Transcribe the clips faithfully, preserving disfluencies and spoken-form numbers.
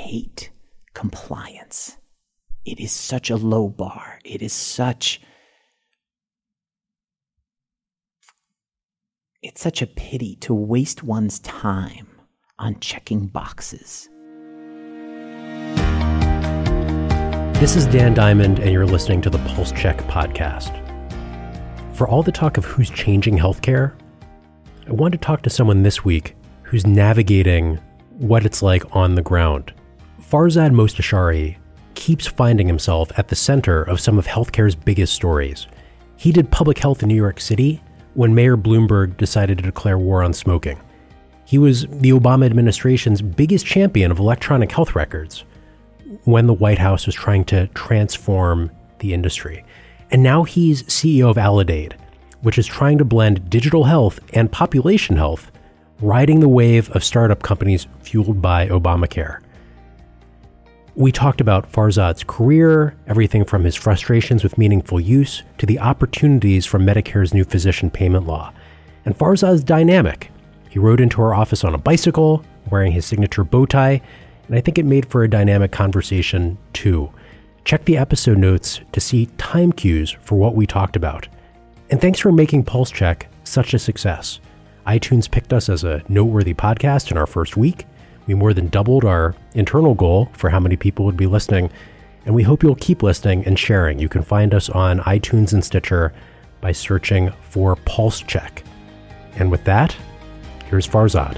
hate compliance. It is such a low bar. It is such... It's such a pity to waste one's time on checking boxes. This is Dan Diamond, and you're listening to the Pulse Check podcast. For all the talk of who's changing healthcare, I want to talk to someone this week who's navigating what it's like on the ground. Farzad Mostashari keeps finding himself at the center of some of healthcare's biggest stories. He did public health in New York City when Mayor Bloomberg decided to declare war on smoking. He was the Obama administration's biggest champion of electronic health records when the White House was trying to transform the industry. And now he's C E O of Aledade, which is trying to blend digital health and population health, riding the wave of startup companies fueled by Obamacare. We talked about Farzad's career, everything from his frustrations with meaningful use to the opportunities from Medicare's new physician payment law. And Farzad's dynamic. He rode into our office on a bicycle, wearing his signature bow tie, and I think it made for a dynamic conversation too. Check the episode notes to see time cues for what we talked about. And thanks for making Pulse Check such a success. iTunes picked us as a noteworthy podcast in our first week. We more than doubled our internal goal for how many people would be listening, and we hope you'll keep listening and sharing. You can find us on iTunes and Stitcher by searching for Pulse Check. And with that, here's Farzad.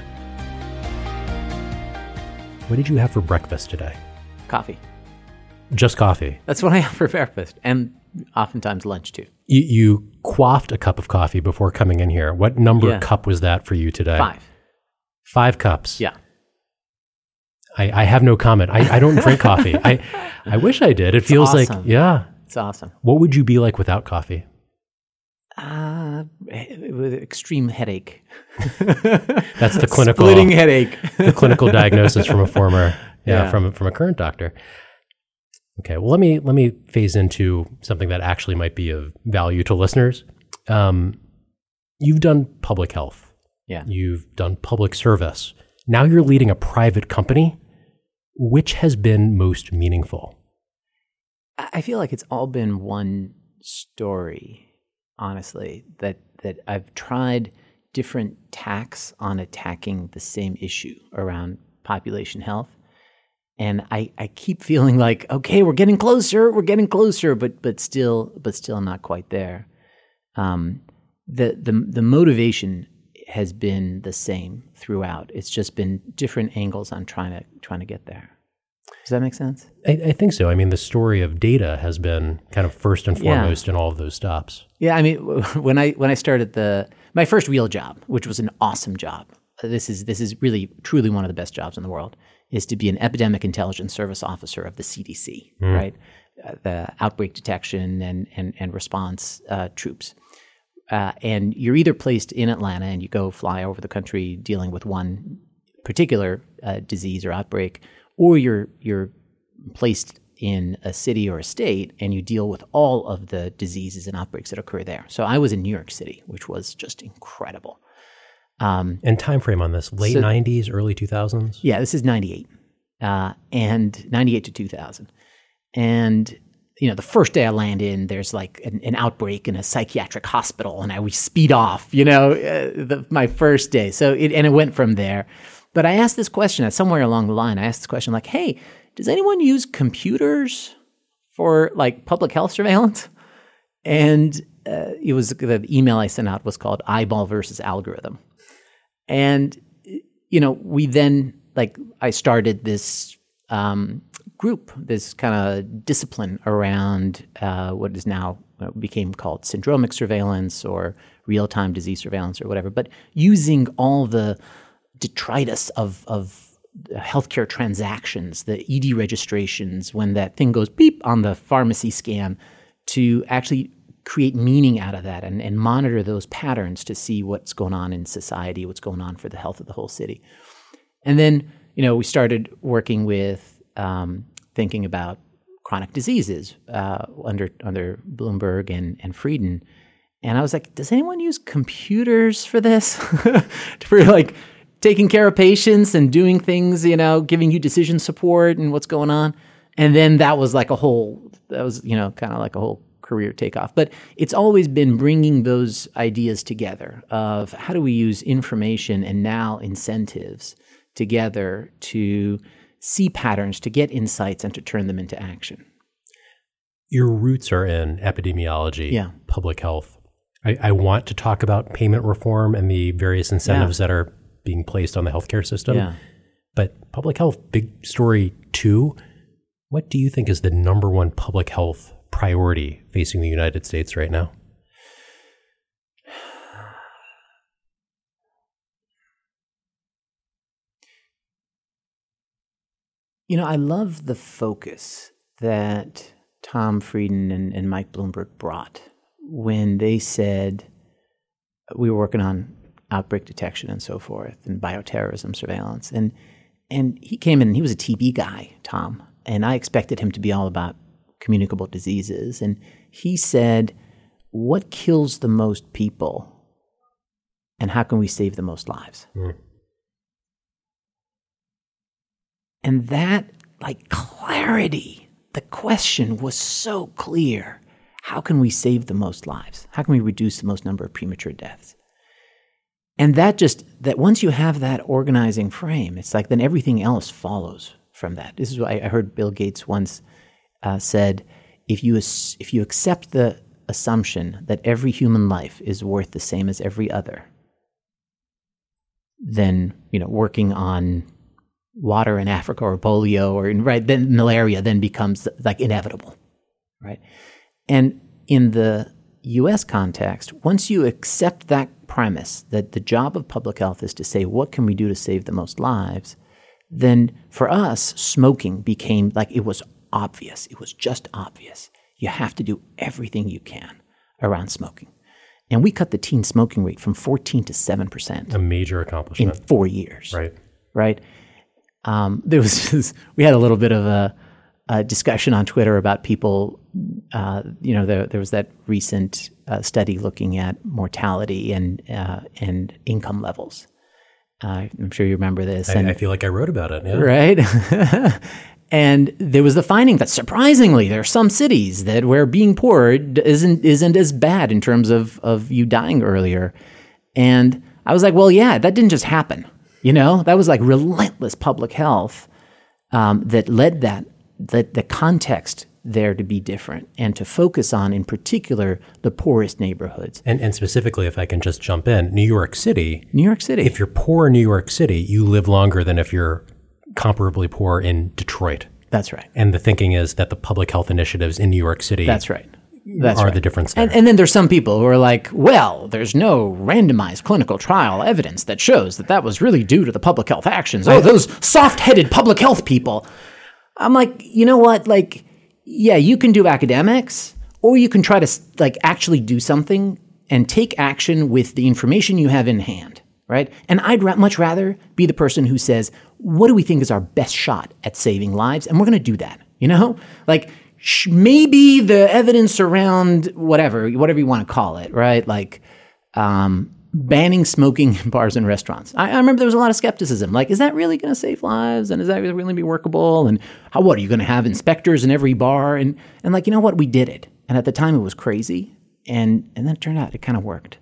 What did you have for breakfast today? Coffee. Just coffee? That's what I have for breakfast, and oftentimes lunch too. You, you quaffed a cup of coffee before coming in here. What number Yeah. cup was that for you today? Five. Five cups? Yeah. I, I have no comment. I, I don't drink coffee. I I wish I did. It It's feels awesome. like, yeah. It's awesome. What would you be like without coffee? Uh, with extreme headache. That's the clinical Splitting headache. the clinical diagnosis from a former yeah, Yeah. from from a current doctor. Okay, well let me let me phase into something that actually might be of value to listeners. Um, you've done public health. Yeah. You've done public service. Now you're leading a private company. Which has been most meaningful? I feel like it's all been one story, honestly, that that I've tried different tacks on attacking the same issue around population health. And I, I keep feeling like, okay, we're getting closer, we're getting closer, but but still but still not quite there. Um, the the the motivation has been the same throughout. It's just been different angles on trying to trying to get there. Does that make sense? I, I think so. I mean, the story of data has been kind of first and Yeah. foremost in all of those stops. Yeah, I mean, when I when I started the my first real job, which was an awesome job. This is this is really truly one of the best jobs in the world, is to be an epidemic intelligence service officer of the C D C, Mm. right? Uh, the outbreak detection and and and response uh, troops. Uh, and you're either placed in Atlanta and you go fly over the country dealing with one particular uh, disease or outbreak, or you're you're placed in a city or a state and you deal with all of the diseases and outbreaks that occur there. So I was in New York City, which was just incredible. Um, And time frame on this, late So- nineties, early two thousands? yeah, this is ninety-eight, uh, and ninety-eight to two thousand. And, you know, the first day I land in, there's like an, an outbreak in a psychiatric hospital, and I we speed off, you know, uh, the, my first day. So it, and it went from there. But I asked this question, somewhere along the line, I asked this question like, hey, does anyone use computers for like public health surveillance? And uh, it was, the email I sent out was called Eyeball versus Algorithm. And, you know, we then, like, I started this um, group, this kind of discipline around uh, what is now what became called syndromic surveillance or real-time disease surveillance or whatever, but using all the detritus of, of healthcare transactions, the E D registrations, when that thing goes beep on the pharmacy scan, to actually create meaning out of that and, and monitor those patterns to see what's going on in society, what's going on for the health of the whole city. And then, you know, we started working with um, thinking about chronic diseases uh, under under Bloomberg and, and Frieden. And I was like, does anyone use computers for this? for like taking care of patients and doing things, you know, giving you decision support and what's going on. And then that was like a whole, that was, you know, kind of like a whole career takeoff. But it's always been bringing those ideas together of how do we use information and now incentives together to see patterns, to get insights, and to turn them into action. Your roots are in epidemiology, yeah. public health. I, I want to talk about payment reform and the various incentives yeah. that are being placed on the healthcare system. Yeah. But public health, big story two, what do you think is the number one public health priority facing the United States right now? You know, I love the focus that Tom Frieden and, and Mike Bloomberg brought when they said we were working on outbreak detection and so forth and bioterrorism surveillance. And and he came in and he was a T B guy, Tom, and I expected him to be all about communicable diseases. And he said, what kills the most people and how can we save the most lives? Mm. And that, like, clarity, the question was so clear. How can we save the most lives? How can we reduce the most number of premature deaths? And that just, that once you have that organizing frame, it's like then everything else follows from that. This is what I, I heard Bill Gates once uh, said, if you, if you accept the assumption that every human life is worth the same as every other, then, you know, working on water in Africa or polio or in, right, then malaria then becomes like inevitable, right? And in the U S context, once you accept that premise that the job of public health is to say, what can we do to save the most lives? Then for us, smoking became like, it was obvious. It was just obvious. You have to do everything you can around smoking. And we cut the teen smoking rate from fourteen to seven percent. A major accomplishment. In four years. Right. Right. Um, there was this, we had a little bit of a, a discussion on Twitter about people, uh, you know, there, there was that recent uh, study looking at mortality and uh, and income levels. Uh, I'm sure you remember this. I, and, I feel like I wrote about it. Yeah. Right. And there was the finding that surprisingly, there are some cities that where being poor isn't isn't as bad in terms of of you dying earlier. And I was like, well, yeah, that didn't just happen. You know, that was like relentless public health um, that led that, that the context there to be different and to focus on, in particular, the poorest neighborhoods. And, and specifically, if I can just jump in, New York City. New York City. If you're poor in New York City, you live longer than if you're comparably poor in Detroit. That's right. And the thinking is that the public health initiatives in New York City That's right. That's are right. the difference there. And, and then there's some people who are like, well, there's no randomized clinical trial evidence that shows that that was really due to the public health actions. Oh, those soft-headed public health people. I'm like, you know what? Like, yeah, you can do academics, or you can try to like actually do something and take action with the information you have in hand, right? And I'd ra- much rather be the person who says, what do we think is our best shot at saving lives? And we're going to do that, you know? Like, maybe the evidence around whatever, whatever you want to call it, right? Like um, banning smoking in bars and restaurants. I, I remember there was a lot of skepticism. Like, is that really going to save lives? And is that really going to be workable? And how, what, are you going to have inspectors in every bar? And, and like, you know what? We did it. And at the time it was crazy. And, and then it turned out it kind of worked.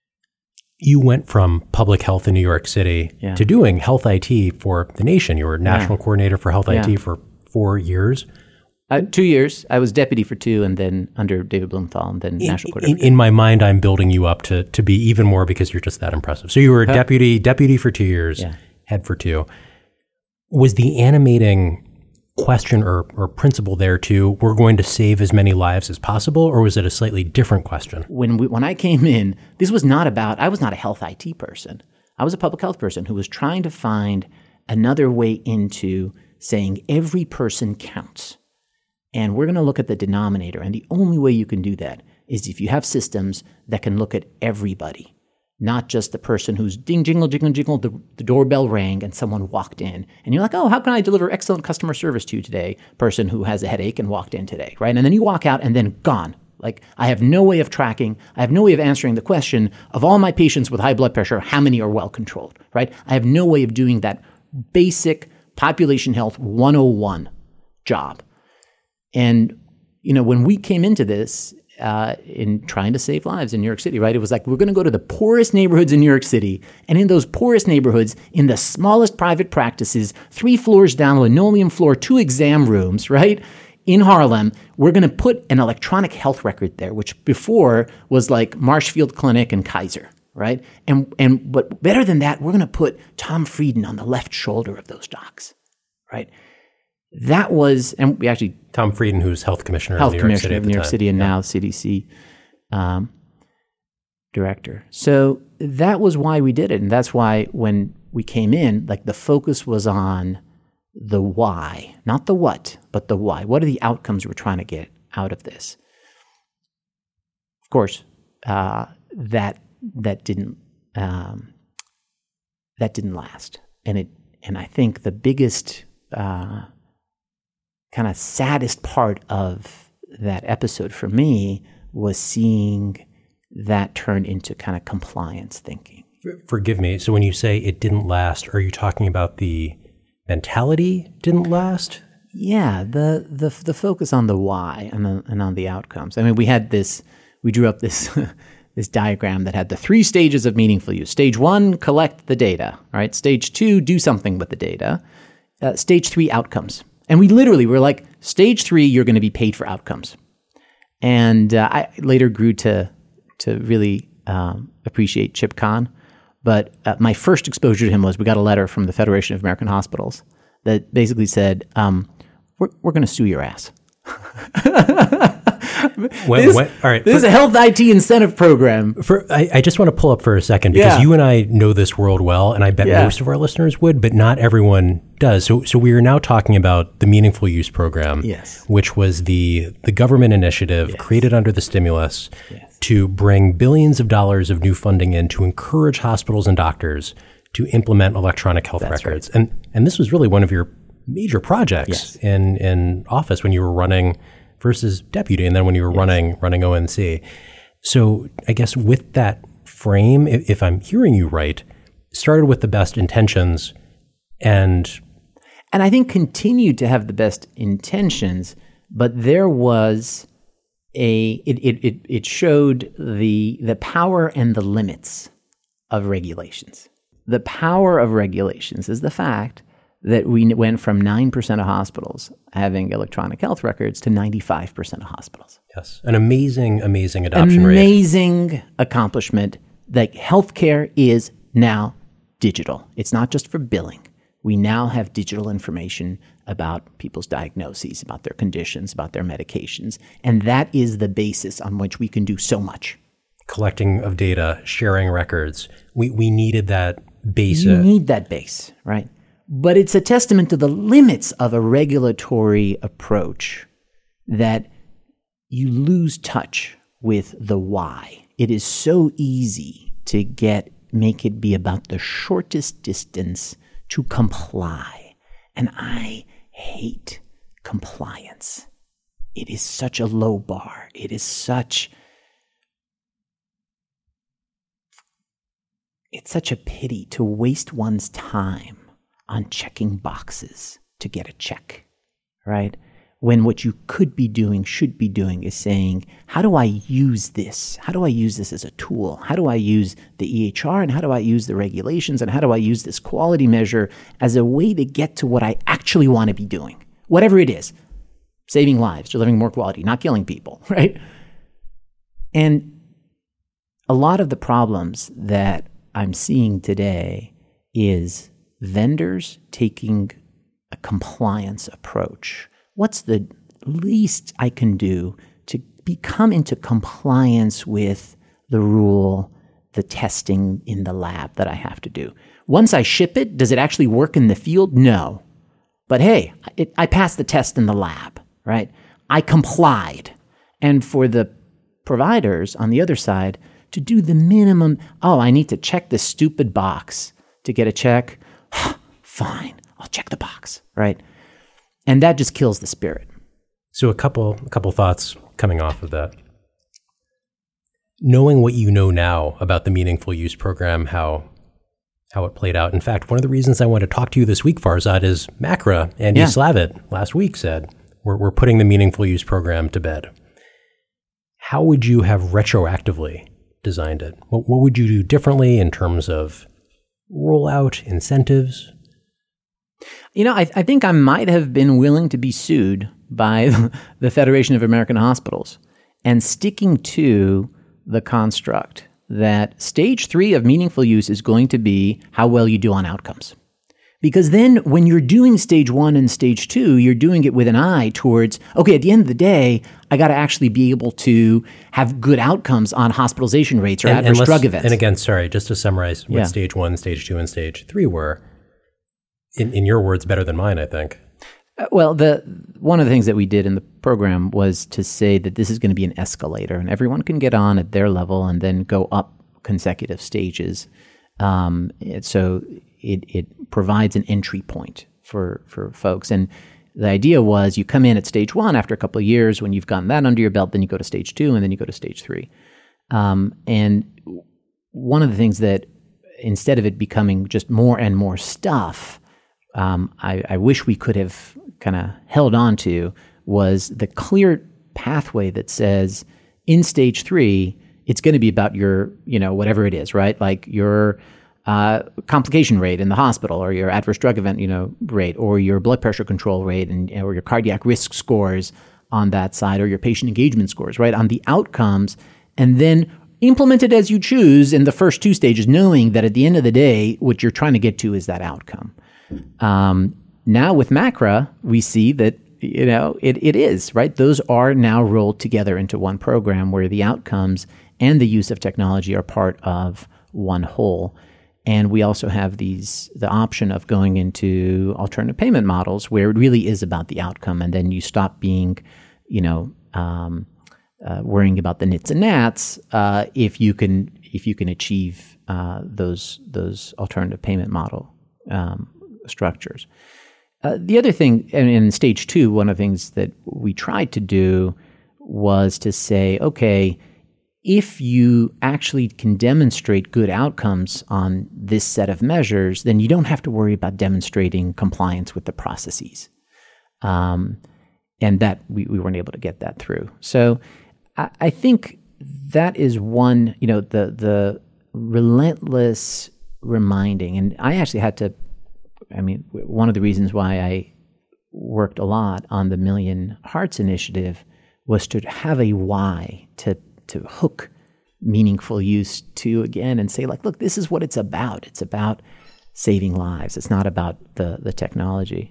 You went from public health in New York City yeah. to doing health I T for the nation. You were national yeah. coordinator for health yeah. I T for four years. Uh, two years. I was deputy for two, and then under David Blumenthal, and then in, national coordinator. In, in my mind, I'm building you up to to be even more because you're just that impressive. So you were a deputy, deputy for two years, yeah. head for two. Was the animating question or, or principle there too, we're going to save as many lives as possible, or was it a slightly different question? When we, when I came in, this was not about, I was not a health I T person. I was a public health person who was trying to find another way into saying every person counts. And we're going to look at the denominator. And the only way you can do that is if you have systems that can look at everybody, not just the person who's ding, jingle, jingle, jingle, the, the doorbell rang and someone walked in. And you're like, oh, how can I deliver excellent customer service to you today? Person who has a headache and walked in today, right? And then you walk out and then gone. Like, I have no way of tracking, I have no way of answering the question of all my patients with high blood pressure, how many are well controlled, right? I have no way of doing that basic population health one oh one job. And, you know, when we came into this, uh, in trying to save lives in New York City, right, it was like, we're going to go to the poorest neighborhoods in New York City. And in those poorest neighborhoods, in the smallest private practices, three floors down, linoleum floor, two exam rooms, right, in Harlem, we're going to put an electronic health record there, which before was like Marshfield Clinic and Kaiser, right? And, and but better than that, we're going to put Tom Frieden on the left shoulder of those docs, right? That was, and we actually... Tom Frieden, who's health commissioner health in New York commissioner City of New York time. City and yeah. now C D C um, director. So that was why we did it. And that's why when we came in, like the focus was on the why, not the what, but the why. What are the outcomes we're trying to get out of this? Of course, uh, that that didn't um, that didn't last, and it and I think the biggest uh, kind of saddest part of that episode for me was seeing that turn into kind of compliance thinking. Forgive me. So when you say it didn't last, are you talking about the mentality didn't last? Yeah, the the the focus on the why and the, and on the outcomes. I mean, we had this, we drew up this this diagram that had the three stages of meaningful use. Stage one, collect the data. Right. Stage two, do something with the data. Uh, stage three, outcomes. And we literally were like, stage three, you're going to be paid for outcomes. And uh, I later grew to to really um, appreciate Chip Kahn. But uh, my first exposure to him was we got a letter from the Federation of American Hospitals that basically said, um, we're, we're going to sue your ass. when, this, when, all right, this for, is a health I T incentive program. For, I, I just want to pull up for a second because Yeah. you and I know this world well, and I bet Yeah. most of our listeners would, but not everyone does. So, so we are now talking about the Meaningful Use Program, Yes. which was the the government initiative Yes. created under the stimulus Yes. to bring billions of dollars of new funding in to encourage hospitals and doctors to implement electronic health That's records. And and this was really one of your major projects Yes. in in office when you were running versus deputy, and then when you were Yes. running running O N C. So I guess with that frame, if, if I'm hearing you right, started with the best intentions, and And I think continued to have the best intentions, but there was a it it it, it showed the the power and the limits of regulations. The power of regulations is the fact that we went from nine percent of hospitals having electronic health records to ninety-five percent of hospitals. yes, an amazing, amazing adoption rate. Amazing accomplishment. Like healthcare is now digital. It's not just for billing. We now have digital information about people's diagnoses, about their conditions, about their medications. And that is the basis on which we can do so much. Collecting of data, sharing records. We we needed that base. You need that base, right? But it's a testament to the limits of a regulatory approach that you lose touch with the why. It is so easy to get make it be about the shortest distance to comply. And I hate compliance. It is such a low bar. It is such it's such a pity to waste one's time on checking boxes to get a check, right? When what you could be doing, should be doing is saying, how do I use this? How do I use this as a tool? How do I use the E H R and how do I use the regulations and how do I use this quality measure as a way to get to what I actually want to be doing? Whatever it is, saving lives, delivering more quality, not killing people, right? And a lot of the problems that I'm seeing today is vendors taking a compliance approach. What's the least I can do to become into compliance with the rule, the testing in the lab that I have to do? Once I ship it, does it actually work in the field? No. But hey, it, I passed the test in the lab, right? I complied. And for the providers on the other side to do the minimum, oh, I need to check this stupid box to get a check. Fine, I'll check the box, right? And that just kills the spirit. So a couple a couple thoughts coming off of that. knowing what you know now about the Meaningful Use program, how how it played out. In fact, one of the reasons I want to talk to you this week, Farzad, is Macra, Andy yeah. Slavitt, last week said, we're, we're putting the Meaningful Use program to bed. How would you have retroactively designed it? What, what would you do differently in terms of rollout, incentives? You know, I, I think I might have been willing to be sued by the Federation of American Hospitals and sticking to the construct that stage three of meaningful use is going to be how well you do on outcomes. Because then when you're doing stage one and stage two, you're doing it with an eye towards, okay, at the end of the day, I got to actually be able to have good outcomes on hospitalization rates or and, adverse and drug events. And again, sorry, just to summarize what yeah. stage one, stage two, and stage three were, in, in your words, better than mine, I think. Uh, well, the one of the things that we did in the program was to say that this is going to be an escalator, and everyone can get on at their level and then go up consecutive stages. Um, it, so it it provides an entry point for for folks. And the idea was you come in at stage one after a couple of years. When you've gotten that under your belt, then you go to stage two, and then you go to stage three. Um, and one of the things that instead of it becoming just more and more stuff, um, I, I wish we could have kind of held on to was the clear pathway that says in stage three, it's going to be about your, you know, whatever it is, right? Like your uh, complication rate in the hospital, or your adverse drug event, you know, rate, or your blood pressure control rate, and or your cardiac risk scores on that side, or your patient engagement scores, right? On the outcomes, and then implement it as you choose in the first two stages, knowing that at the end of the day, what you're trying to get to is that outcome. Um, now with Macra, we see that, you know, it, it is, right? Those are now rolled together into one program where the outcomes and the use of technology are part of one whole. And we also have these the option of going into alternative payment models where it really is about the outcome, and then you stop being, you know, um, uh, worrying about the nits and gnats uh, if you can if you can achieve uh, those those alternative payment model um, structures. Uh, the other thing, and in stage two, one of the things that we tried to do was to say, okay, if you actually can demonstrate good outcomes on this set of measures, then you don't have to worry about demonstrating compliance with the processes. Um, and that we, we weren't able to get that through. So I, I think that is one, you know, the the relentless reminding. And I actually had to, I mean, one of the reasons why I worked a lot on the Million Hearts Initiative was to have a why, to to hook meaningful use to, again, and say, like, look, this is what it's about. It's about saving lives. It's not about the the technology.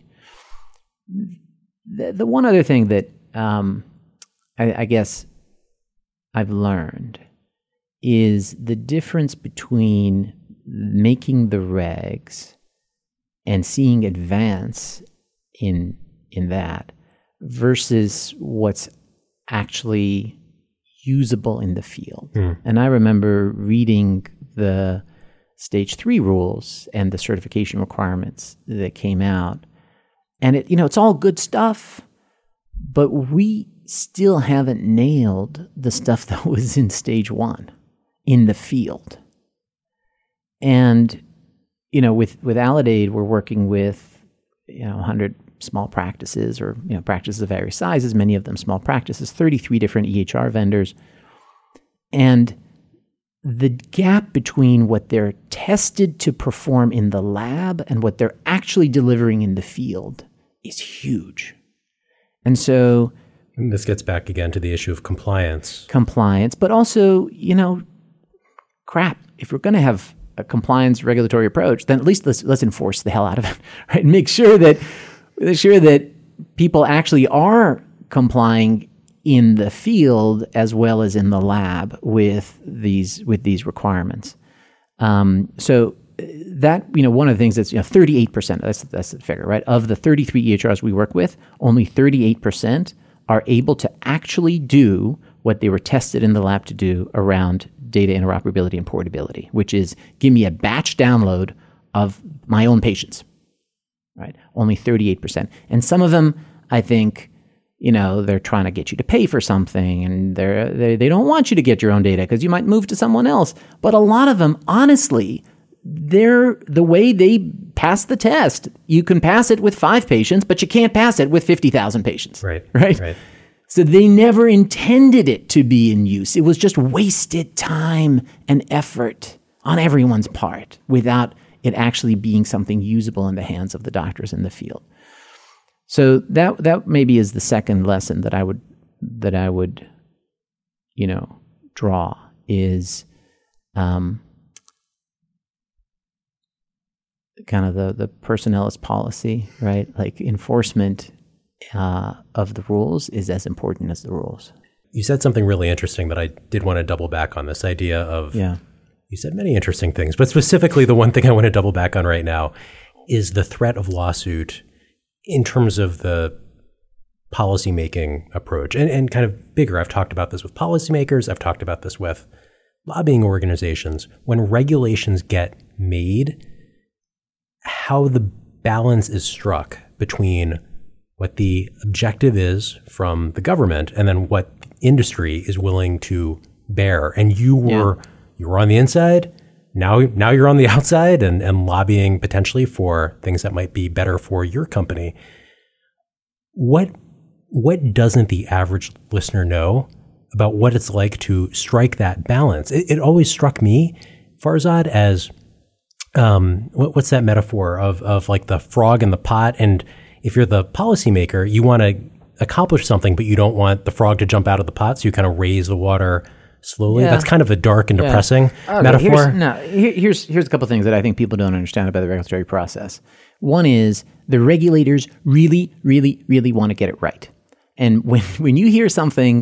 The, the one other thing that um, I, I guess I've learned is the difference between making the regs and seeing advance in in that versus what's actually usable in the field. Mm. And I remember reading the stage three rules and the certification requirements that came out. And it, you know, it's all good stuff, but we still haven't nailed the stuff that was in stage one in the field. And, you know, with, with Aledade, we're working with, you know, one hundred small practices, or, you know, practices of various sizes, many of them small practices, thirty-three different E H R vendors. And the gap between what they're tested to perform in the lab and what they're actually delivering in the field is huge. And so... And this gets back again to the issue of compliance. Compliance, but also, you know, crap, if we're going to have a compliance regulatory approach, then at least let's let's enforce the hell out of it, right? And make sure that make sure that people actually are complying in the field as well as in the lab with these with these requirements. Um, so that, you know, one of the things that's, you know, thirty-eight percent, that's that's the figure, right? Of the thirty-three E H Rs we work with, only thirty-eight percent are able to actually do what they were tested in the lab to do around data interoperability and portability, which is give me a batch download of my own patients, right? Only thirty-eight percent. And some of them, I think, you know, they're trying to get you to pay for something, and they're, they they don't want you to get your own data because you might move to someone else. But a lot of them, honestly, they're the way they pass the test. You can pass it with five patients, but you can't pass it with fifty thousand patients. Right. Right. Right. So they never intended it to be in use. It was just wasted time and effort on everyone's part without it actually being something usable in the hands of the doctors in the field. So that that maybe is the second lesson that I would that I would, you know, draw is um, kind of the the personnelist policy, right? Like enforcement uh, of the rules is as important as the rules. You said something really interesting that I did want to double back on, this idea of, yeah. You said many interesting things, but specifically the one thing I want to double back on right now is the threat of lawsuit in terms of the policymaking approach and, and kind of bigger. I've talked about this with policymakers. I've talked about this with lobbying organizations. When regulations get made, how the balance is struck between what the objective is from the government and then what industry is willing to bear. And you were yeah. you were on the inside. Now, now you're on the outside and, and lobbying potentially for things that might be better for your company. What what doesn't the average listener know about what it's like to strike that balance? It, it always struck me, Farzad, as um, what, what's that metaphor of of like the frog in the pot? And if you're the policymaker, you want to accomplish something, but you don't want the frog to jump out of the pot, so you kind of raise the water slowly. Yeah. That's kind of a dark and depressing yeah. okay, metaphor. Here's, no, here, here's here's a couple of things that I think people don't understand about the regulatory process. One is the regulators really, really, really want to get it right. And when, when you hear something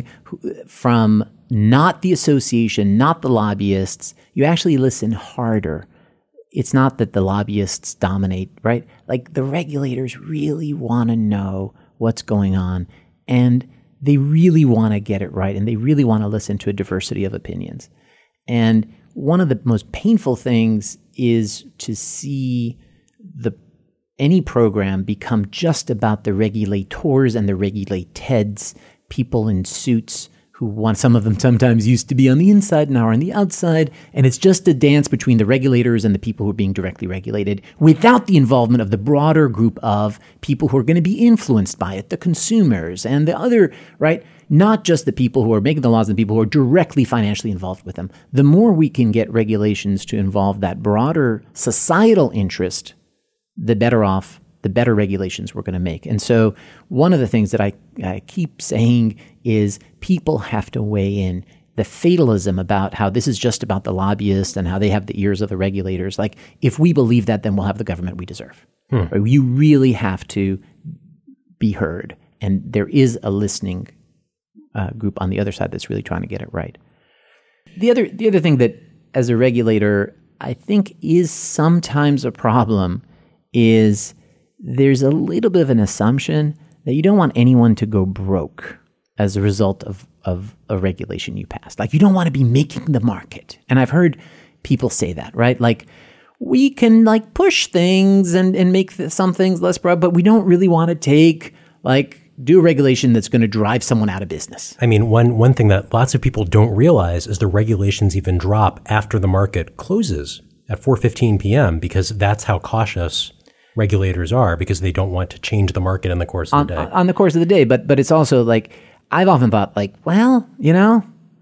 from not the association, not the lobbyists, you actually listen harder. It's not that the lobbyists dominate, right? Like the regulators really want to know what's going on, and they really want to get it right, and they really want to listen to a diversity of opinions. And one of the most painful things is to see the any program become just about the regulators and the regulateds, people in suits who want, some of them sometimes used to be on the inside, now are on the outside, and it's just a dance between the regulators and the people who are being directly regulated without the involvement of the broader group of people who are going to be influenced by it, the consumers and the other, right? Not just the people who are making the laws and the people who are directly financially involved with them. The more we can get regulations to involve that broader societal interest, the better off, the better regulations we're going to make. And so one of the things that I, I keep saying is people have to weigh in. The fatalism about how this is just about the lobbyists and how they have the ears of the regulators. Like, if we believe that, then we'll have the government we deserve. Hmm. Right? You really have to be heard. And there is a listening uh, group on the other side that's really trying to get it right. The other, the other thing that, as a regulator, I think is sometimes a problem is there's a little bit of an assumption that you don't want anyone to go broke as a result of, of a regulation you passed. Like, you don't want to be making the market. And I've heard people say that, right? Like, we can like push things and, and make th- some things less broad, but we don't really want to take, like, do a regulation that's going to drive someone out of business. I mean, one one thing that lots of people don't realize is the regulations even drop after the market closes at four fifteen p.m. because that's how cautious regulators are, because they don't want to change the market in the course of on, the day. On the course of the day. But but it's also like, I've often thought like, well, you know,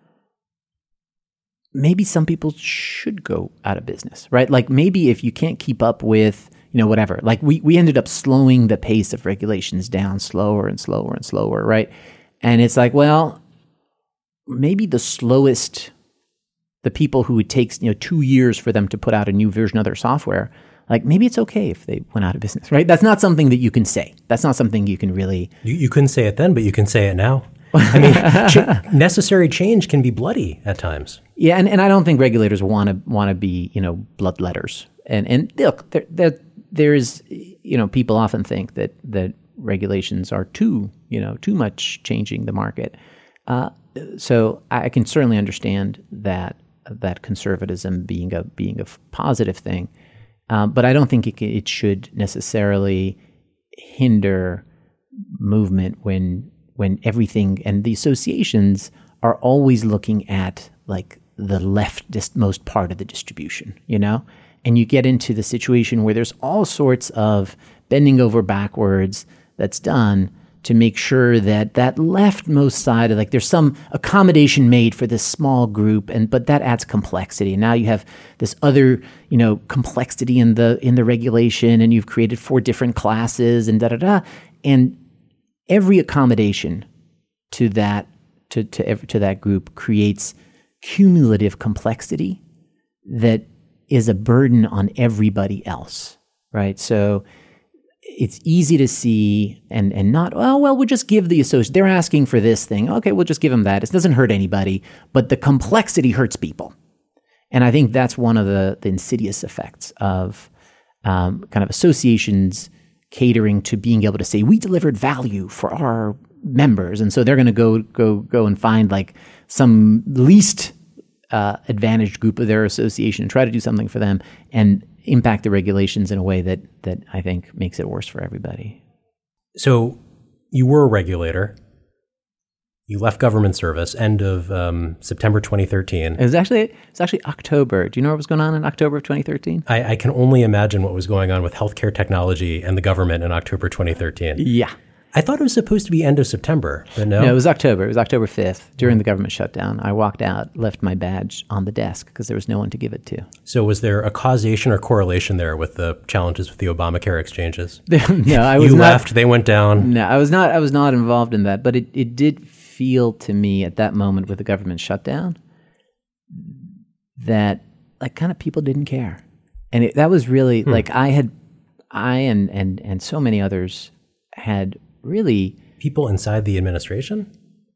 maybe some people should go out of business, right? Like, maybe if you can't keep up with, you know, whatever, like we, we ended up slowing the pace of regulations down slower and slower and slower, right? And it's like, well, maybe the slowest, the people who it takes, you know, two years for them to put out a new version of their software, like, maybe it's okay if they went out of business, right? That's not something that you can say. That's not something you can really... You, you couldn't say it then, but you can say it now. I mean, ch- necessary change can be bloody at times. Yeah, and, and I don't think regulators want to want to be, you know, bloodletters. And and look, there, there there is, you know, people often think that that regulations are too, you know, too much changing the market. Uh, so I can certainly understand that that conservatism being a being a positive thing. Um, but I don't think it, it should necessarily hinder movement when when everything, and the associations are always looking at like the leftist part of the distribution, you know? And you get into the situation where there's all sorts of bending over backwards that's done to make sure that that leftmost side of, like, there's some accommodation made for this small group, and but that adds complexity. Now you have this other, you know, complexity in the in the regulation, and you've created four different classes and da da da. And every accommodation to that to to every, to that group creates cumulative complexity that is a burden on everybody else, right? So it's easy to see and and not, oh, well, we'll just give the associate, they're asking for this thing. Okay, we'll just give them that. It doesn't hurt anybody, but the complexity hurts people. And I think that's one of the, the insidious effects of um, kind of associations catering to being able to say, we delivered value for our members. And so they're going to go go go and find like some least uh, advantaged group of their association and try to do something for them and impact the regulations in a way that that I think makes it worse for everybody. So you were a regulator. You left government service end of um, September twenty thirteen. It was actually it was actually October. Do you know what was going on in October of twenty thirteen? I, I can only imagine what was going on with healthcare technology and the government in October twenty thirteen. Yeah. I thought it was supposed to be end of September, but no? No, it was October. It was October fifth. During the government shutdown, I walked out, left my badge on the desk because there was no one to give it to. So was there a causation or correlation there with the challenges with the Obamacare exchanges? No, I was you not. You left, they went down. No, I was not. I was not involved in that. But it, it did feel to me at that moment with the government shutdown that like kind of people didn't care, and it, that was really hmm. like I had, I and and and so many others had. Really, people inside the administration?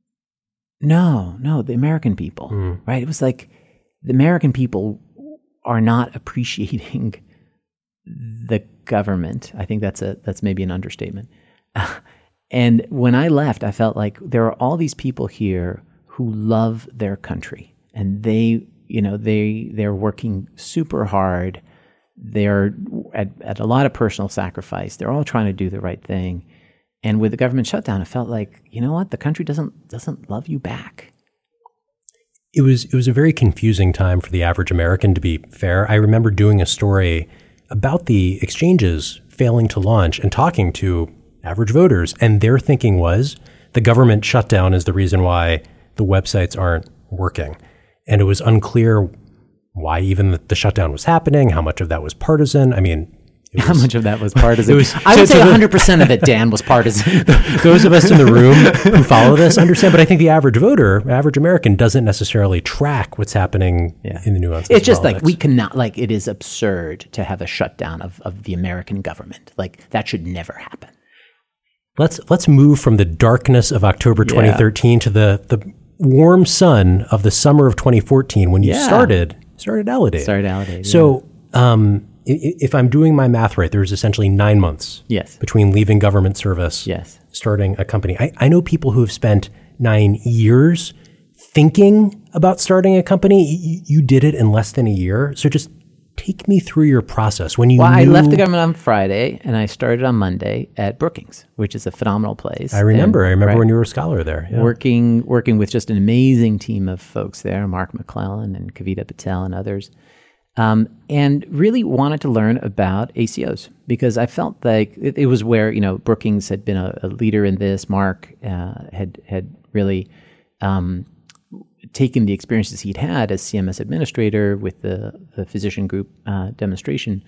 No, no, the American people, mm. right? It was like the American people are not appreciating the government. I think that's a that's maybe an understatement. Uh, and when I left, I felt like there are all these people here who love their country, and they, you know, they they're working super hard. They're at, at a lot of personal sacrifice. They're all trying to do the right thing. And with the government shutdown, it felt like, you know what, the country doesn't doesn't love you back. It was it was a very confusing time for the average American, to be fair. I remember doing a story about the exchanges failing to launch and talking to average voters, and their thinking was the government shutdown is the reason why the websites aren't working. And it was unclear why even the, the shutdown was happening, how much of that was partisan. I mean, Was, How much of that was partisan? Was, I would say one hundred percent of it, Dan, was partisan. Those of us in the room who follow this understand, but I think the average voter, average American, doesn't necessarily track what's happening yeah. in the nuances It's just of politics. Like, we cannot, like, it is absurd to have a shutdown of, of the American government. Like, that should never happen. Let's let's move from the darkness of October twenty thirteen yeah. to the, the warm sun of the summer of twenty fourteen when you yeah. started, started Aledade. Started Aledade, So, yeah. um, if I'm doing my math right, there's essentially nine months yes. between leaving government service, yes. starting a company. I, I know people who have spent nine years thinking about starting a company. You, you did it in less than a year. So just take me through your process. When you well, knew, I left the government on Friday, and I started on Monday at Brookings, which is a phenomenal place. I remember. And, I remember right, when you were a scholar there. Yeah. Working working with just an amazing team of folks there, Mark McClellan and Kavita Patel and others. Um, and really wanted to learn about A C Os because I felt like it, it was where, you know, Brookings had been a, a leader in this. Mark uh, had had really um, taken the experiences he'd had as C M S administrator with the, the physician group uh, demonstration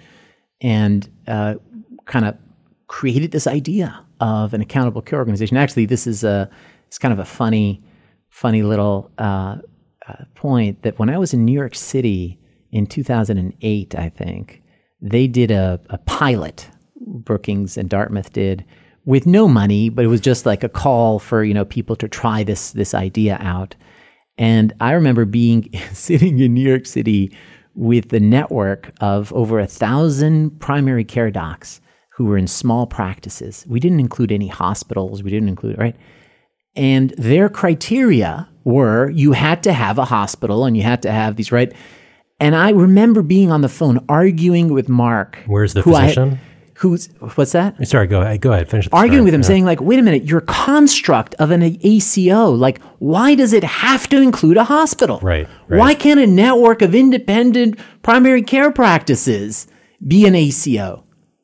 and uh, kind of created this idea of an accountable care organization. Actually, this is a it's kind of a funny, funny little uh, uh, point that when I was in New York City in two thousand eight, I think, they did a, a pilot, Brookings and Dartmouth did, with no money, but it was just like a call for, you know, people to try this this idea out. And I remember being sitting in New York City with the network of over a thousand primary care docs who were in small practices. We didn't include any hospitals. We didn't include, right? And their criteria were you had to have a hospital and you had to have these, right? And I remember being on the phone arguing with Mark. Where's the physician? I, who's, what's that? Sorry, go ahead. Go ahead. Finish the Arguing story. with him, Yeah. saying like, wait a minute, your construct of an A C O, like, why does it have to include a hospital? Right, right. Why can't a network of independent primary care practices be an A C O?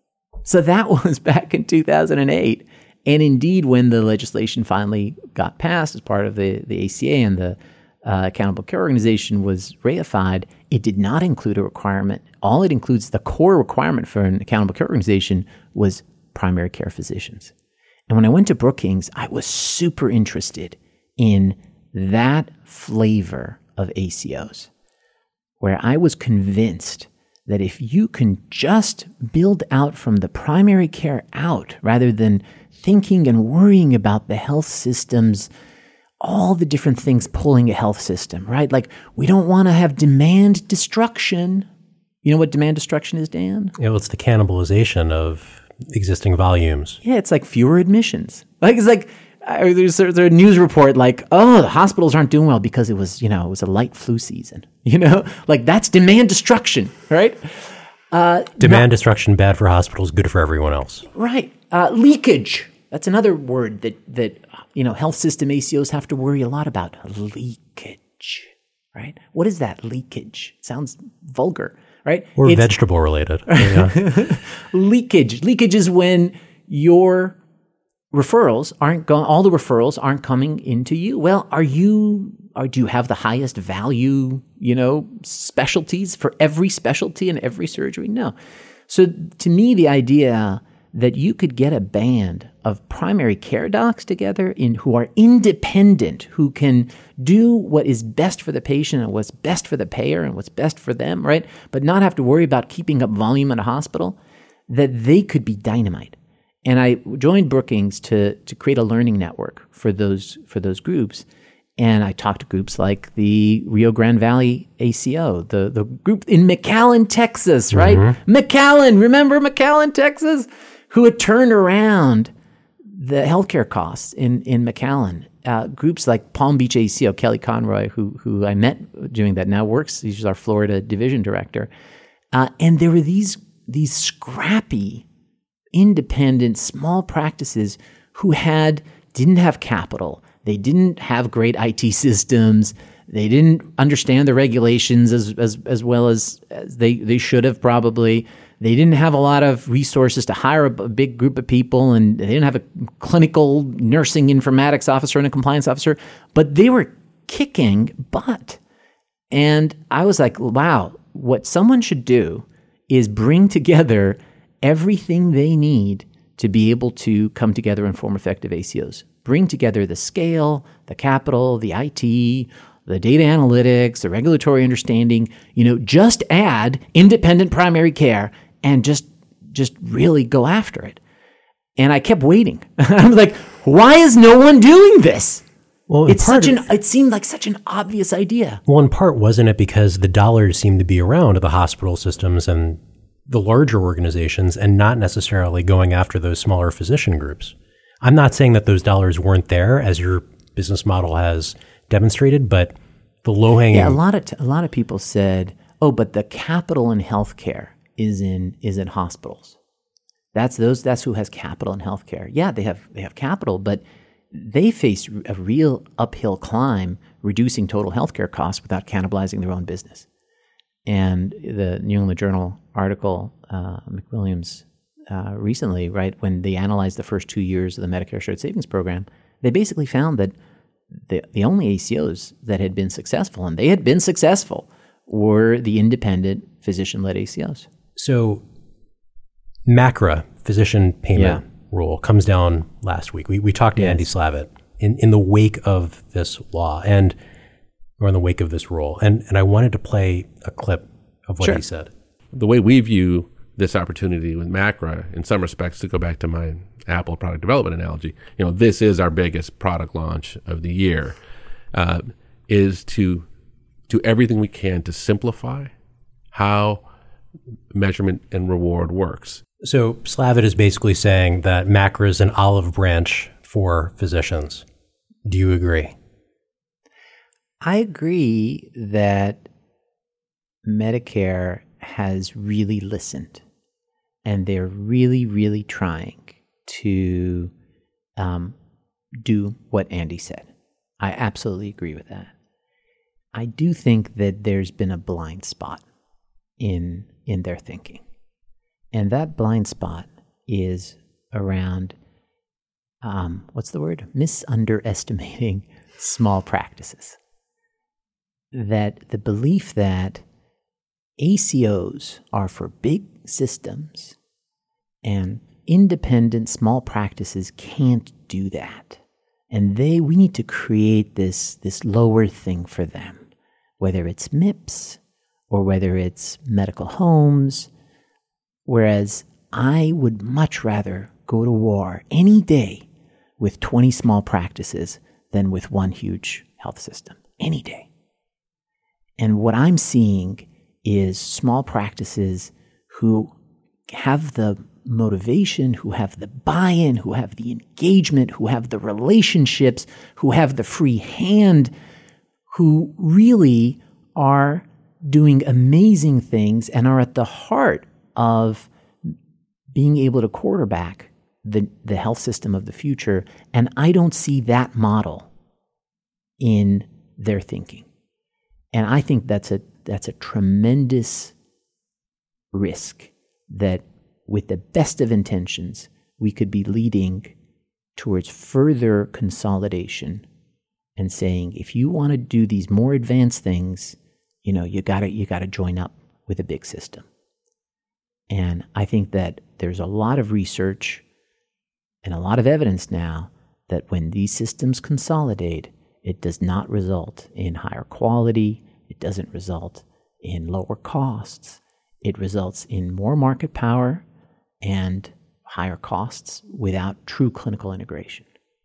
So that was back in two thousand eight. And indeed, when the legislation finally got passed as part of the, the A C A and the uh, Accountable Care Organization was ratified, it did not include a requirement. All it includes, the core requirement for an Accountable Care Organization was primary care physicians. And when I went to Brookings, I was super interested in that flavor of A C Os, where I was convinced that if you can just build out from the primary care out, rather than thinking and worrying about the health systems, all the different things pulling a health system, right? Like, we don't want to have demand destruction. You know what demand destruction is, Dan? You know, it's the cannibalization of existing volumes. Yeah, it's like fewer admissions. Like, it's like, uh, there's, there's a news report like, oh, the hospitals aren't doing well because it was, you know, it was a light flu season. You know, like, that's demand destruction, right? Uh, Demand destruction, bad for hospitals, good for everyone else. Right. Uh, leakage. That's another word that, that, you know, health system A C Os have to worry a lot about. Leakage, right? What is that, leakage? It sounds vulgar, right? Or It's vegetable related. Yeah. leakage. Leakage is when your referrals aren't going, all the referrals aren't coming into you. Well, are you, or do you have the highest value, you know, specialties for every specialty and every surgery? No. So to me, the idea that you could get a band of primary care docs together in who are independent, who can do what is best for the patient and what's best for the payer and what's best for them, right? But not have to worry about keeping up volume in a hospital, that they could be dynamite. And I joined Brookings to to create a learning network for those for those groups. And I talked to groups like the Rio Grande Valley A C O, the, the group in McAllen, Texas, right? Mm-hmm. McAllen, remember McAllen, Texas? Who had turned around the healthcare costs in, in McAllen. Uh, groups like Palm Beach A C O, Kelly Conroy, who who I met doing that, now works, he's our Florida division director. Uh, and there were these these scrappy, independent, small practices who had didn't have capital. They didn't have great I T systems. They didn't understand the regulations as as, as well as, as they, they should have probably. They didn't have a lot of resources to hire a, a big group of people, and they didn't have a clinical nursing informatics officer and a compliance officer, but they were kicking butt. And I was like, wow, what someone should do is bring together everything they need to be able to come together and form effective A C Os. Bring together the scale, the capital, the I T, the data analytics, the regulatory understanding, you know, just add independent primary care and just just really go after it. And I kept waiting. I was like, why is no one doing this? Well, it's such of, an it seemed like such an obvious idea. Well, in part, wasn't it because the dollars seemed to be around the hospital systems and the larger organizations and not necessarily going after those smaller physician groups? I'm not saying that those dollars weren't there, as your business model has demonstrated, but the low-hanging... Yeah, a lot of t- a lot of people said, "Oh, but the capital in healthcare is in is in hospitals. That's those. That's who has capital in healthcare. Yeah, they have they have capital, but they face a real uphill climb reducing total healthcare costs without cannibalizing their own business." And the New England Journal article, uh, McWilliams, uh, recently, right, when they analyzed the first two years of the Medicare Shared Savings Program, they basically found that the the only A C Os that had been successful, and they had been successful, were the independent physician-led A C Os. So MACRA, physician payment Yeah. rule, comes down last week. We we talked to Yes. Andy Slavitt in, in the wake of this law and or in the wake of this rule. And and I wanted to play a clip of what Sure. he said. The way we view this opportunity with MACRA, in some respects, to go back to my Apple product development analogy, you know, this is our biggest product launch of the year, uh, is to do everything we can to simplify how measurement and reward works. So Slavitt is basically saying that MACRA is an olive branch for physicians. Do you agree? I agree that Medicare has really listened. and they're really, really trying to um, do what Andy said. I absolutely agree with that. I do think that there's been a blind spot in in their thinking. And that blind spot is around, um, what's the word? Misunderestimating small practices. That the belief that A C Os are for big systems and independent small practices can't do that. And they, we need to create this, this lower thing for them. Whether it's M I P S or whether it's medical homes, whereas I would much rather go to war any day with twenty small practices than with one huge health system, any day. And what I'm seeing is small practices who have the motivation, who have the buy-in, who have the engagement, who have the relationships, who have the free hand, who really are doing amazing things and are at the heart of being able to quarterback the, the health system of the future. And I don't see that model in their thinking. And I think that's a that's a tremendous risk that with the best of intentions, we could be leading towards further consolidation and saying, if you want to do these more advanced things, you know, you gotta you gotta join up with a big system. And I think that there's a lot of research and a lot of evidence now that when these systems consolidate, it does not result in higher quality, it doesn't result in lower costs, it results in more market power and higher costs without true clinical integration.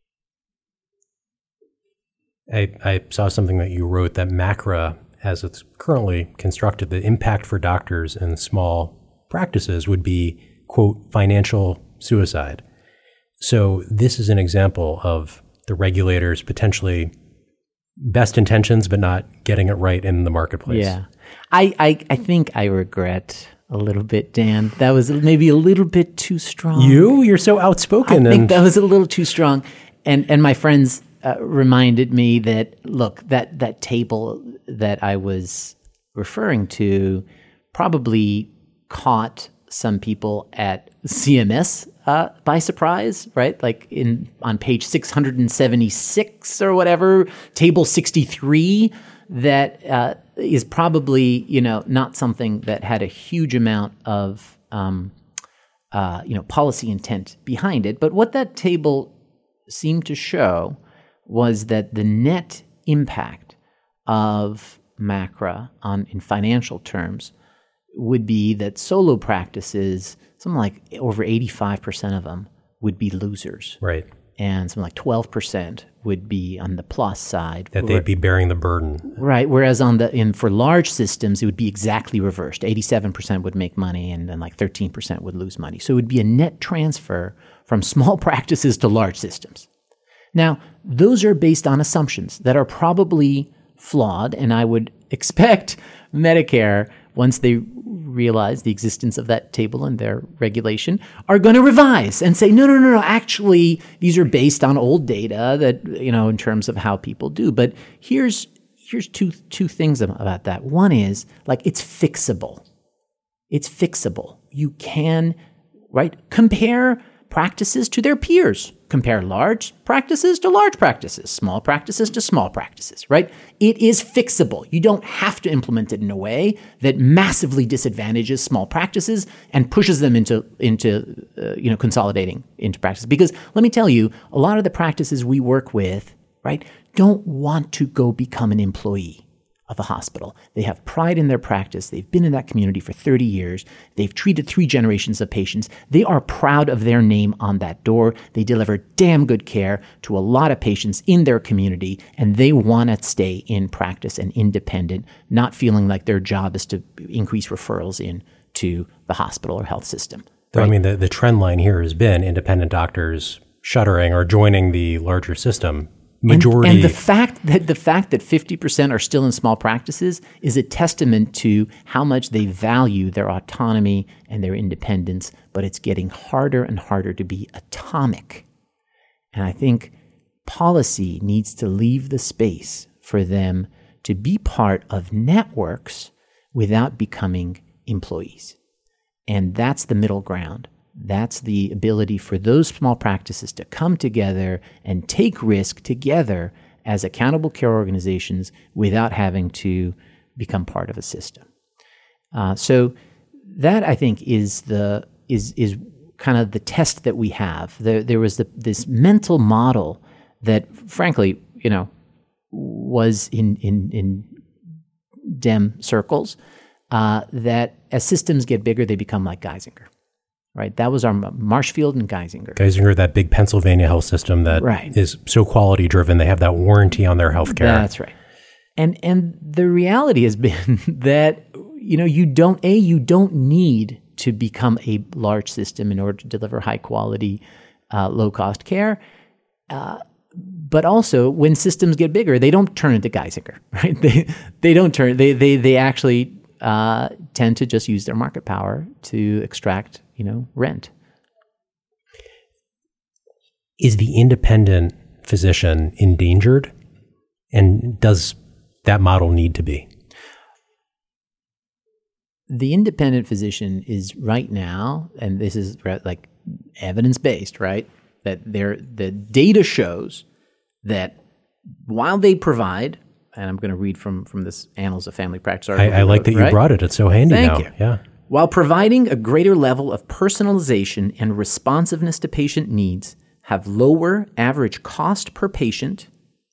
I, I saw something that you wrote that MACRA, as it's currently constructed, the impact for doctors and small practices would be, quote, financial suicide. So this is an example of the regulators potentially best intentions, but not getting it right in the marketplace. Yeah. I, I, I think I regret a little bit, Dan. That was maybe a little bit too strong. You? You're so outspoken. I think and that was a little too strong. And and my friends uh, reminded me that, look, that, that table that I was referring to probably caught some people at C M S uh, by surprise, right? Like in on page six hundred seventy-six or whatever, table sixty-three, that uh, is probably, you know, not something that had a huge amount of, um, uh, you know, policy intent behind it. But what that table seemed to show was that the net impact of MACRA on in financial terms would be that solo practices, something like over eighty-five percent of them would be losers. Right. And something like twelve percent would be on the plus side. That they'd be bearing the burden. Right. Whereas on the in for large systems, it would be exactly reversed. eighty-seven percent would make money and then like thirteen percent would lose money. So it would be a net transfer from small practices to large systems. Now, those are based on assumptions that are probably flawed, and I would expect Medicare, once they realize the existence of that table and their regulation, are going to revise and say, no, no, no, no, actually, these are based on old data that, you know, in terms of how people do. But here's here's two two things about that. One is, like, it's fixable. It's fixable. You can, right, compare practices to their peers. Compare large practices to large practices, small practices to small practices, right? It is fixable. You don't have to implement it in a way that massively disadvantages small practices and pushes them into, into uh, you know, consolidating into practice. Because let me tell you, a lot of the practices we work with, right, don't want to go become an employee of a hospital. They have pride in their practice. They've been in that community for thirty years. They've treated three generations of patients. They are proud of their name on that door. They deliver damn good care to a lot of patients in their community, and they want to stay in practice and independent, not feeling like their job is to increase referrals in to the hospital or health system. Though, right? I mean, the, the trend line here has been independent doctors shuttering or joining the larger system majority. And, and the fact that the fact that fifty percent are still in small practices is a testament to how much they value their autonomy and their independence, but it's getting harder and harder to be atomic. And I think policy needs to leave the space for them to be part of networks without becoming employees. And that's the middle ground. That's the ability for those small practices to come together and take risk together as accountable care organizations without having to become part of a system. Uh, so that, I think, is the is is kind of the test that we have. There, there was the, this mental model that, frankly, you know, was in in, in Dem circles uh, that as systems get bigger, they become like Geisinger. Right, that was our Marshfield and Geisinger. Geisinger, that big Pennsylvania health system that right. is so quality driven. They have that warranty on their healthcare. That's right. And and the reality has been that, you know, you don't a you don't need to become a large system in order to deliver high quality, uh, low cost care. Uh, but also, when systems get bigger, they don't turn into Geisinger. Right? They they don't turn. They they they actually uh, tend to just use their market power to extract, you know, rent. Is the independent physician endangered? And does that model need to be? The independent physician is right now, and this is like evidence-based, right? That there, the data shows that while they provide, and I'm going to read from, from this Annals of Family Practice article. I, I like that you right? brought it. It's so handy Thank now. you. Yeah. While providing a greater level of personalization and responsiveness to patient needs, have lower average cost per patient,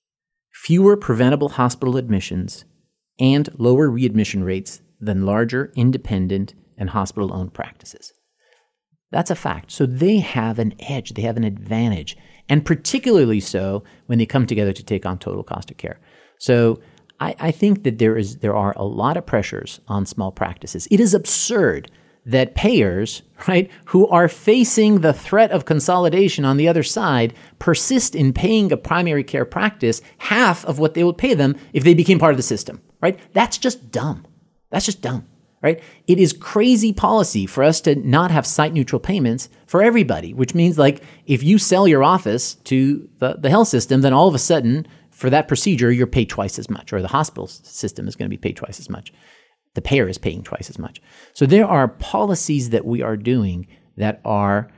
fewer preventable hospital admissions, and lower readmission rates than larger independent and hospital-owned practices. That's a fact. So they have an edge. They have an advantage, and particularly so when they come together to take on total cost of care. So I, I think that there is there are a lot of pressures on small practices. It is absurd that payers, right, who are facing the threat of consolidation on the other side, persist in paying a primary care practice half of what they would pay them if they became part of the system, right? That's just dumb. That's just dumb, right? It is crazy policy for us to not have site-neutral payments for everybody, which means, like, if you sell your office to the, the health system, then all of a sudden, for that procedure, you're paid twice as much, or the hospital system is going to be paid twice as much. The payer is paying twice as much. So there are policies that we are doing that are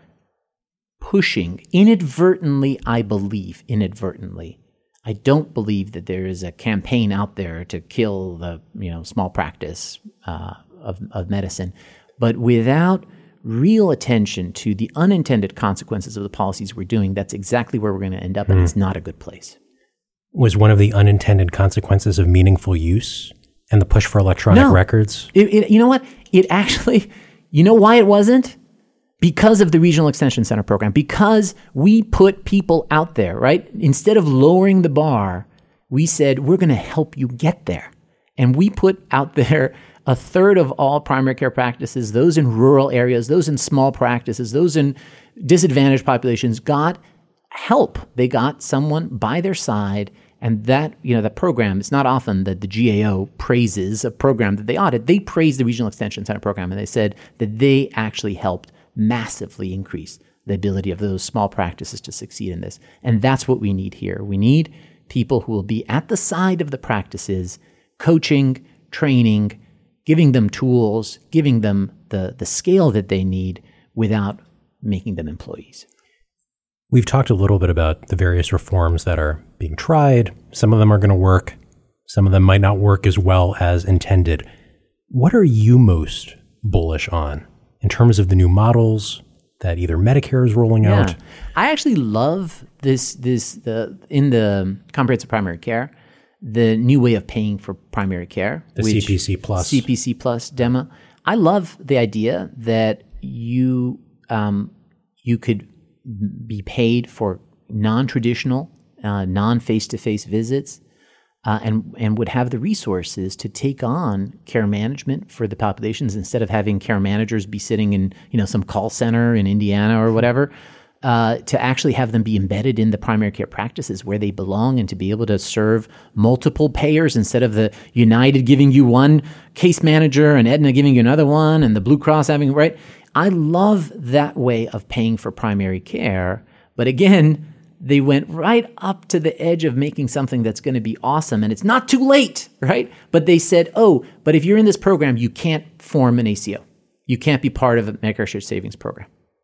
pushing inadvertently, I believe, inadvertently. I don't believe that there is a campaign out there to kill the, you know, small practice uh, of, of medicine, but without real attention to the unintended consequences of the policies we're doing, that's exactly where we're going to end up, mm. and it's not a good place. Was one of the unintended consequences of meaningful use and the push for electronic no. records? It, it, you know what? It actually, you know why it wasn't? Because of the Regional Extension Center program. Because we put people out there, right? Instead of lowering the bar, we said, we're going to help you get there. And we put out there a third of all primary care practices, those in rural areas, those in small practices, those in disadvantaged populations, got help. They got someone by their side. And that, you know, that program, it's not often that the G A O praises a program that they audit. They praised the Regional Extension Center program, and they said that they actually helped massively increase the ability of those small practices to succeed in this. And that's what we need here. We need people who will be at the side of the practices, coaching, training, giving them tools, giving them the, the scale that they need without making them employees. We've talked a little bit about the various reforms that are being tried. Some of them are going to work. Some of them might not work as well as intended. What are you most bullish on in terms of the new models that either Medicare is rolling yeah. out? I actually love this, this the in the comprehensive primary care, the new way of paying for primary care. The which, C P C Plus. C P C Plus demo. I love the idea that you um, you could be paid for non-traditional, uh, non-face-to-face visits, uh, and and would have the resources to take on care management for the populations instead of having care managers be sitting in, you know, some call center in Indiana or whatever. uh, to actually have them be embedded in the primary care practices where they belong and to be able to serve multiple payers instead of the United giving you one case manager and Aetna giving you another one and the Blue Cross having, right? I love that way of paying for primary care. But again, they went right up to the edge of making something that's going to be awesome. And it's not too late, right? But they said, oh, but if you're in this program, you can't form an A C O. You can't be part of a Medicare Shared Savings Program.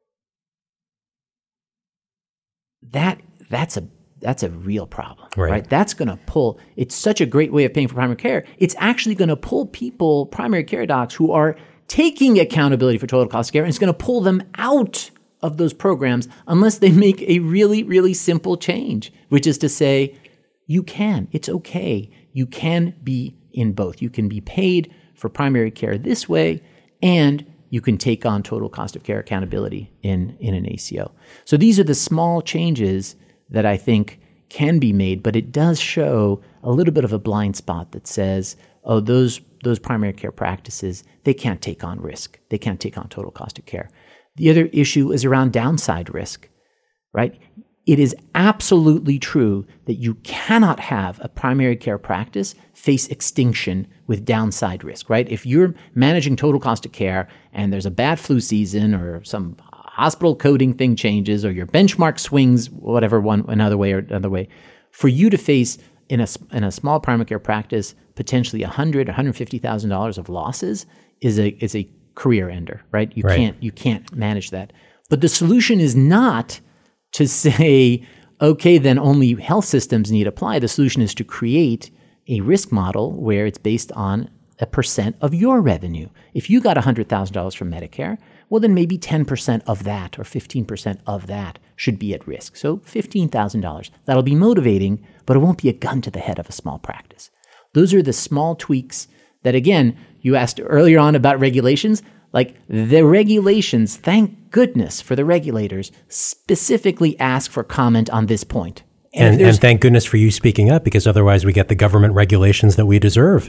That that's a that's a real problem, right? right? That's going to pull. It's such a great way of paying for primary care. It's actually going to pull people, primary care docs, who are taking accountability for total cost of care, and it's going to pull them out of those programs unless they make a really, really simple change, which is to say, you can. It's okay. You can be in both. You can be paid for primary care this way, and you can take on total cost of care accountability in, in an A C O. So these are the small changes that I think can be made, but it does show a little bit of a blind spot that says, oh, those those primary care practices, they can't take on risk. They can't take on total cost of care. The other issue is around downside risk, right? It is absolutely true that you cannot have a primary care practice face extinction with downside risk, right? If you're managing total cost of care and there's a bad flu season or some hospital coding thing changes or your benchmark swings, whatever one another way or another way, for you to face in a in a small primary care practice potentially one hundred thousand dollars, one hundred fifty thousand dollars of losses is a is a career ender, right? You right. can't you can't manage that. But the solution is not to say, okay, then only health systems need apply. The solution is to create a risk model where it's based on a percent of your revenue. If you got one hundred thousand dollars from Medicare, well, then maybe ten percent of that or fifteen percent of that should be at risk. So fifteen thousand dollars. That'll be motivating, but it won't be a gun to the head of a small practice. Those are the small tweaks that, again, you asked earlier on about regulations. Like the regulations, thank goodness for the regulators, specifically ask for comment on this point. And, and, and thank goodness for you speaking up, because otherwise we get the government regulations that we deserve.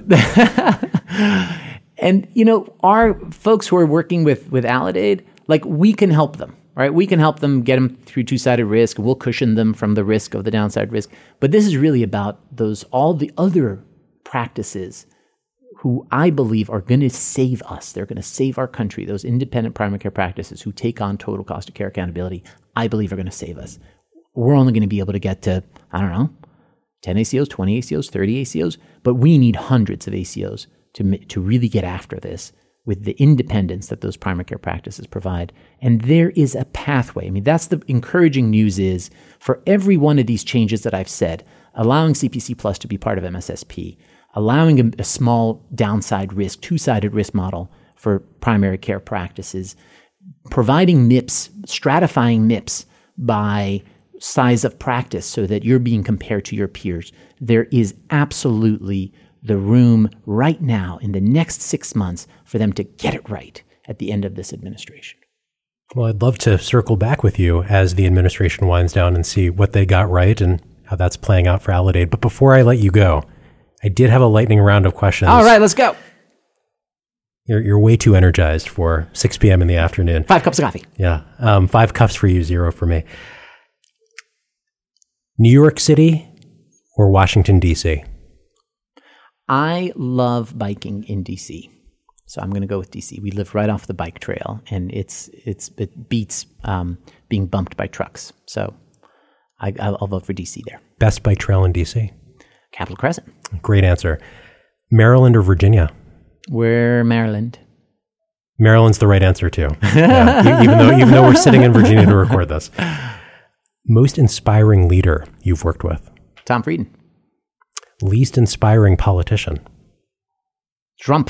And, you know, our folks who are working with, with Aledade, like we can help them, right? We can help them get them through two-sided risk. We'll cushion them from the risk of the downside risk. But this is really about those, all the other practices who I believe are going to save us. They're going to save our country. Those independent primary care practices who take on total cost of care accountability, I believe are going to save us. We're only going to be able to get to, I don't know, ten A C Os, twenty A C Os, thirty A C Os, but we need hundreds of A C Os to, to really get after this with the independence that those primary care practices provide. And there is a pathway. I mean, that's the encouraging news is for every one of these changes that I've said, allowing C P C Plus to be part of M S S P, allowing a, a small downside risk, two-sided risk model for primary care practices, providing M I Ps, stratifying M I Ps by size of practice so that you're being compared to your peers. There is absolutely the room right now in the next six months for them to get it right at the end of this administration. Well, I'd love to circle back with you as the administration winds down and see what they got right and how that's playing out for Aledade. But before I let you go, I did have a lightning round of questions. All right, let's go. You're, you're way too energized for six p.m. in the afternoon. Five cups of coffee. Yeah. Um, five cups for you, zero for me. New York City or Washington, D C? I love biking in D C, so I'm going to go with D C. We live right off the bike trail, and it's it's it beats um, being bumped by trucks. So I, I'll vote for D C there. Best bike trail in D C? Capitol Crescent. Great answer. Maryland or Virginia? We're Maryland. Maryland's the right answer too. Yeah, even though even though we're sitting in Virginia to record this. Most inspiring leader you've worked with? Tom Frieden. Least inspiring politician? Trump.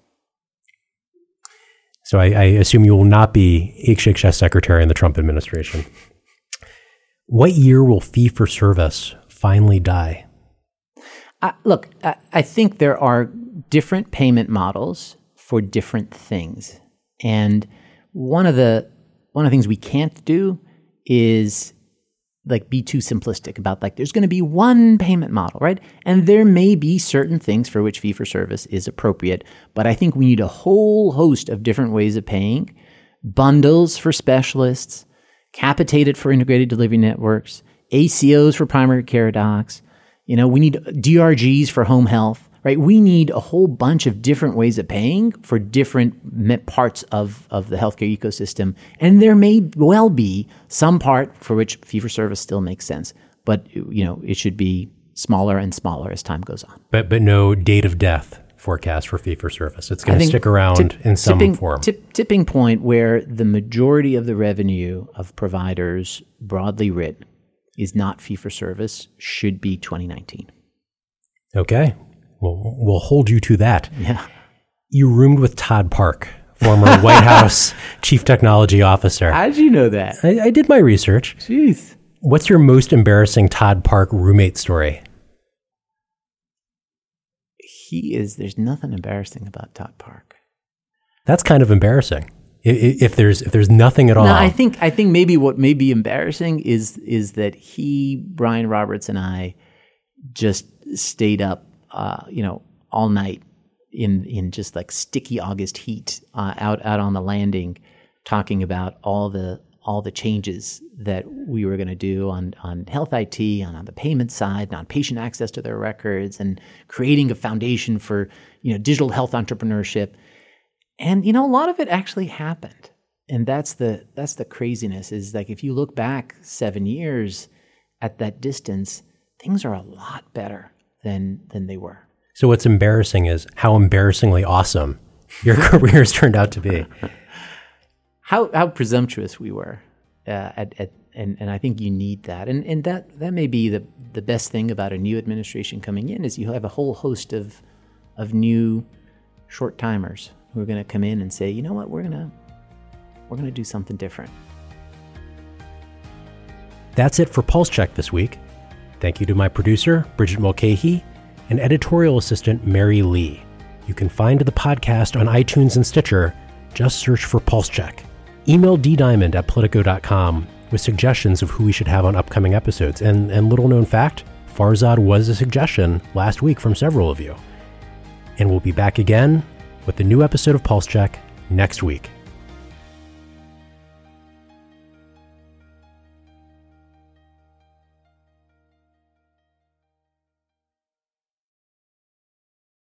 So I, I assume you will not be H H S secretary in the Trump administration. What year will fee-for-service finally die? Uh, look, I, I think there are different payment models for different things. And one of the one of the things we can't do is like be too simplistic about like there's going to be one payment model, right? And there may be certain things for which fee-for-service is appropriate, but I think we need a whole host of different ways of paying, bundles for specialists, capitated for integrated delivery networks, A C Os for primary care docs. You know, we need D R Gs for home health, right? We need a whole bunch of different ways of paying for different parts of, of the healthcare ecosystem. And there may well be some part for which fee-for-service still makes sense. But, you know, it should be smaller and smaller as time goes on. But but no date of death forecast for fee-for-service. It's going to stick around tip, in some tipping, form. Tip, tipping point where the majority of the revenue of providers, broadly writ, is not fee-for-service should be twenty nineteen. Okay. Well, we'll hold you to that. Yeah. You roomed with Todd Park, former White House Chief Technology Officer. How did you know that? I, I did my research. Jeez. What's your most embarrassing Todd Park roommate story? He is, there's nothing embarrassing about Todd Park. That's kind of embarrassing. If, if there's if there's nothing at all. No, I think I think maybe what may be embarrassing is is that he, Brian Roberts, and I just stayed up, uh, you know, all night in in just like sticky August heat uh, out out on the landing, talking about all the all the changes that we were going to do on on health I T, on, on the payment side, on patient access to their records, and creating a foundation for, you know, digital health entrepreneurship. And, you know, a lot of it actually happened. And that's the that's the craziness, is like if you look back seven years at that distance, things are a lot better than than they were. So what's embarrassing is how embarrassingly awesome your careers turned out to be. How how presumptuous we were. Uh, at, at and, and I think you need that. And and that, that may be the, the best thing about a new administration coming in, is you have a whole host of of new short-timers who are going to come in and say, you know what, we're going to we're going to do something different. That's it for Pulse Check this week. Thank you to my producer, Bridget Mulcahy, and editorial assistant, Mary Lee. You can find the podcast on iTunes and Stitcher. Just search for Pulse Check. Email ddiamond at politico dot com with suggestions of who we should have on upcoming episodes. And, and little known fact, Farzad was a suggestion last week from several of you. And we'll be back again with a new episode of Pulse Check next week.